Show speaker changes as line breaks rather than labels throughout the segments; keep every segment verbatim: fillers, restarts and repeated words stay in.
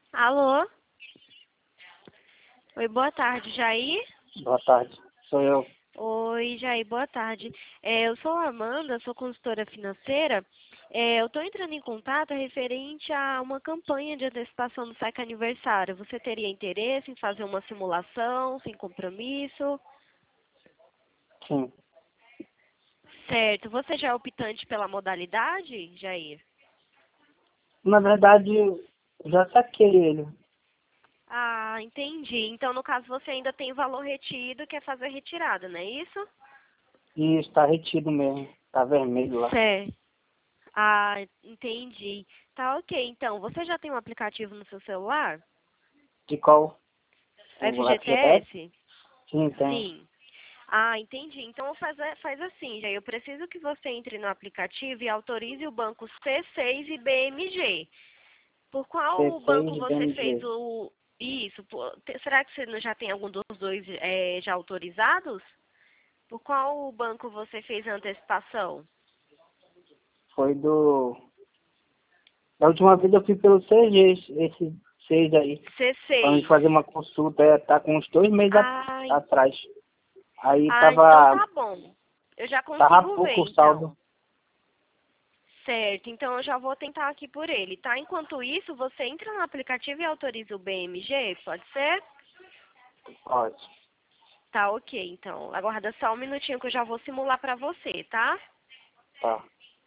Alô? Oi, boa tarde, Jair?
Boa tarde, sou eu.
Oi, Jair, boa tarde. É, eu sou a Amanda, sou consultora financeira. É, eu estou entrando em contato referente a uma campanha de antecipação do saque aniversário. Você teria interesse em fazer uma simulação, sem compromisso?
Sim.
Certo. Você já é optante pela modalidade, Jair?
Na verdade, já saquei ele.
Ah, entendi. Então, no caso, você ainda tem valor retido e quer fazer a retirada, não é isso?
E está retido mesmo. Está vermelho lá.
Certo. Ah, entendi. Tá ok, então. Você já tem um aplicativo no seu celular?
De qual? O F G T S?
F G T S?
Sim, tem.
Sim. Ah, entendi. Então faz, faz assim, já. Eu preciso que você entre no aplicativo e autorize o banco C seis e B M G. Por qual
C seis
banco
e
você fez
B M G.
o... Isso, por- te- será que você não já tem algum dos dois eh, já autorizados? Por qual banco você fez a antecipação?
Foi do... Da última vez eu fui pelo C G, esse seis aí. Pra gente
C seis.
fazer uma consulta, é, tá com uns dois meses
Ah,
a- atrás. Aí
ah, então
tava...
tá bom. Eu já
Tava
consigo ver,
pouco o
então.
saldo.
Certo, então eu já vou tentar aqui por ele, tá? Enquanto isso, você entra no aplicativo e autoriza o B M G, pode ser?
Pode.
Tá, ok, então. Aguarda só um minutinho que eu já vou simular pra você, tá?
Tá.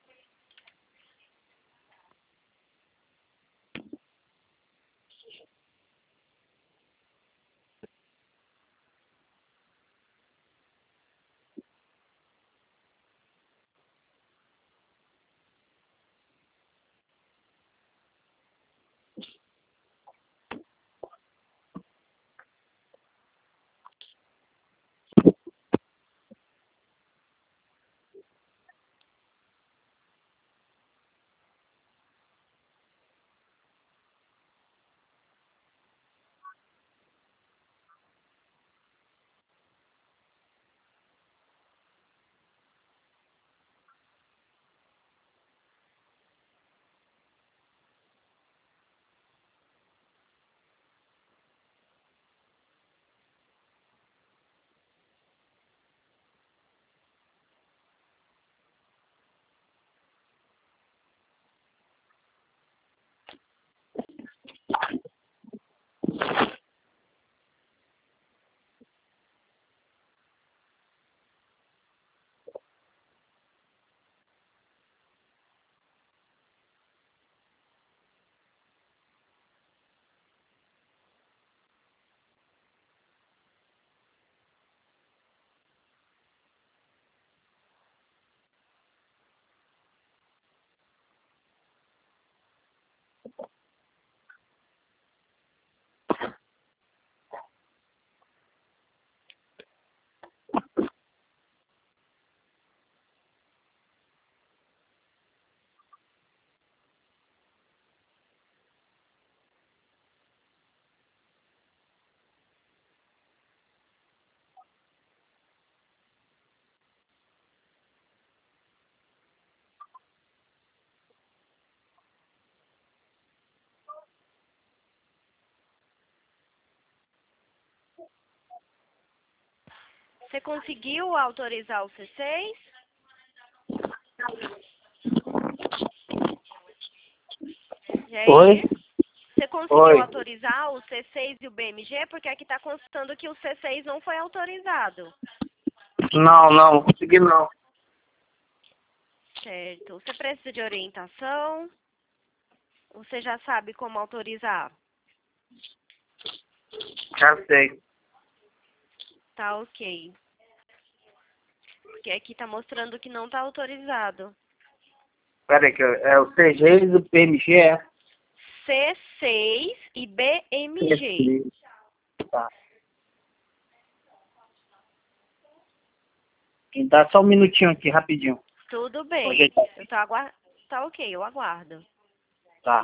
Você conseguiu autorizar o C seis?
Oi?
Jair? Você conseguiu
Oi.
autorizar o C seis e o B M G? Porque aqui tá constando que o C seis não foi autorizado.
Não, não, não consegui não.
Certo. Você precisa de orientação? Você já sabe como autorizar?
Já sei.
Tá ok. Porque aqui tá mostrando que não tá autorizado.
Pera aí, que eu- é o C G do P M G, é?
C seis e B M G.
Esse. Tá. Dá só um minutinho aqui, rapidinho.
Tudo
Vou
bem.
ajeitar.
Eu tô aguardando. Tá ok, eu aguardo.
Tá.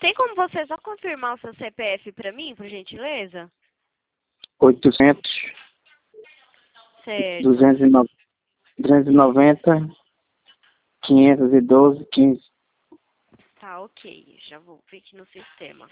Tem como você só confirmar o seu C P F para mim, por gentileza?
oitocentos,
Certo.
duzentos e noventa, quinhentos e doze, quinze.
Tá, ok. Já vou ver aqui no sistema.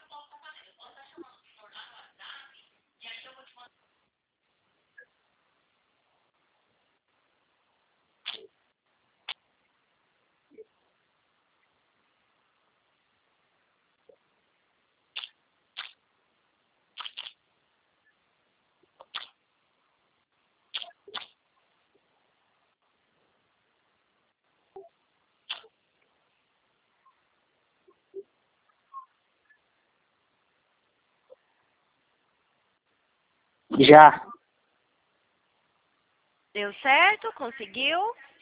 Já.
Deu certo? Conseguiu?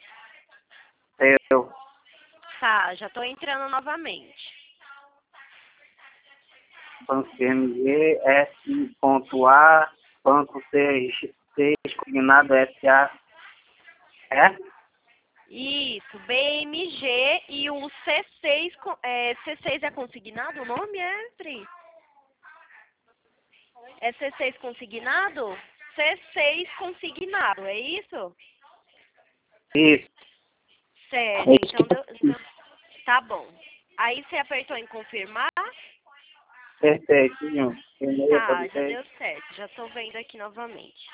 Eu.
Tá, já tô entrando novamente.
Banco M G, S.A, Banco seis, combinado S A. É?
Isso, B M G e o C seis, co- é, C seis é consignado o nome, é, Pri? É C seis consignado? C seis consignado, é isso?
Isso.
Certo,
É
então, deu-
isso.
então tá bom. Aí você apertou em confirmar?
Perfeitinho. E-mail,
Tá,
pode
já
ser.
deu certo, já tô vendo aqui novamente.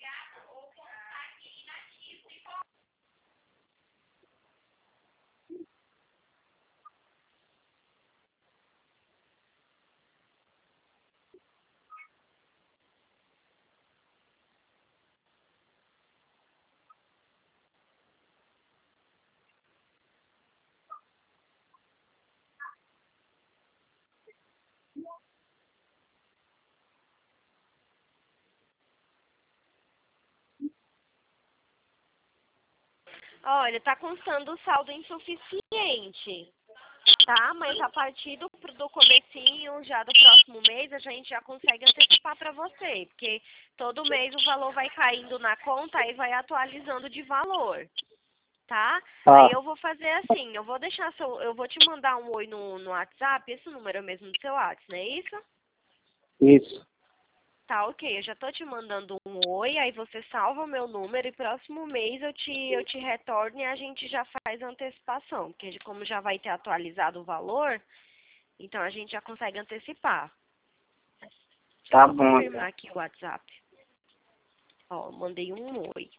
Olha, tá constando saldo insuficiente, tá? Mas a partir do, do comecinho já do próximo mês, a gente já consegue antecipar para você, porque todo mês o valor vai caindo na conta e vai atualizando de valor, tá?
Tá.
Aí eu vou fazer assim, eu vou deixar seu, eu vou te mandar um oi no, no WhatsApp, esse número é mesmo do seu WhatsApp, não é isso?
Isso.
Tá, ok. Eu já tô te mandando um oi, aí você salva o meu número e próximo mês eu te, eu te retorno e a gente já faz a antecipação, porque como já vai ter atualizado o valor, então a gente já consegue antecipar. Deixa eu
Tá
só
bom,
confirmar
então.
aqui o WhatsApp. Ó, mandei um oi.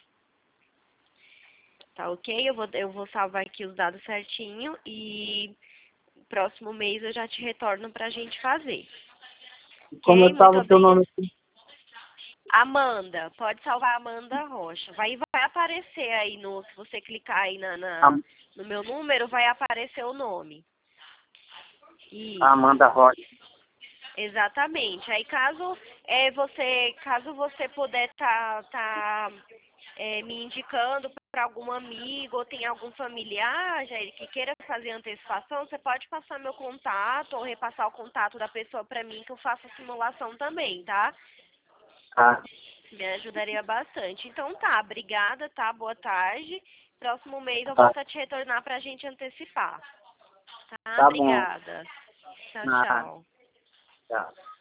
Tá ok? Eu vou, eu vou salvar aqui os dados certinho e próximo mês eu já te retorno pra gente fazer.
Como
Ok?
eu
Muito
tava o teu
obrigada.
nome aqui?
Amanda, pode salvar Amanda Rocha. Vai, vai aparecer aí no, se você clicar aí na, na-
Am-
no meu número, vai aparecer o nome. Isso,
Amanda Rocha.
exatamente. Aí caso é, você, caso você puder tá, tá é, me indicando para algum amigo ou tem algum familiar, Jair, que queira fazer antecipação, você pode passar meu contato ou repassar o contato da pessoa para mim que eu faço a simulação também, tá?
Tá.
Me ajudaria bastante. Então tá, obrigada, tá? Boa tarde. Próximo mês eu
Tá.
volto a te retornar pra gente antecipar. Tá?
Tá bom.
Obrigada. Tchau,
Ah,
tchau.
tá.